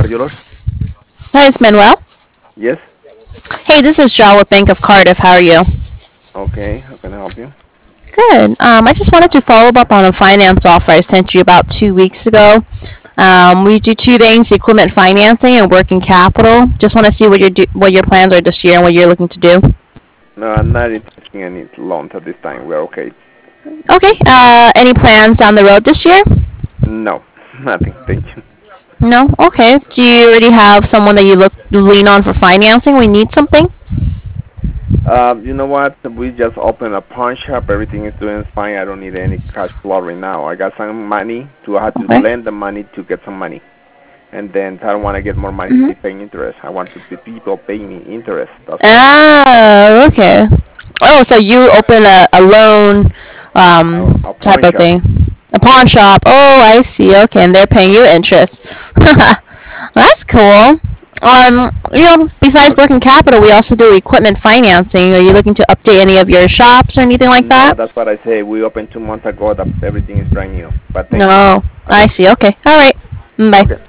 Yolos? Hi, it's Manuel. Yes? Hey, this is Joel with Bank of Cardiff. How are you? Okay, how can I help you? Good. I just wanted to follow up on a finance offer I sent you about 2 weeks ago. We do two things: equipment financing and working capital. Just want to see what your plans are this year and what you're looking to do. No, I'm not interested in any loans at this time. We're okay. Okay. Any plans down the road this year? No, nothing. Thank you. No. Okay. Do you already have someone that you lean on for financing? We need something. You know what? We just opened a pawn shop. Everything is doing fine. I don't need any cash flow right now. I got some money to I have to Okay. lend the money to get some money, and then I don't want to get more money to Mhm. be paying interest. I want to be people paying me interest. That's why. Oh, okay. Oh, so you open a loan A type pawn of shop. thing. A pawn shop. Oh, I see. Okay, and they're paying you interest. That's cool. Besides working capital, we also do equipment financing. Are you looking to update any of your shops or anything like No, that? that's what I say. We opened 2 months ago. That everything is brand new. But thank you. No. I Okay. see. Okay. All right. Bye. Okay.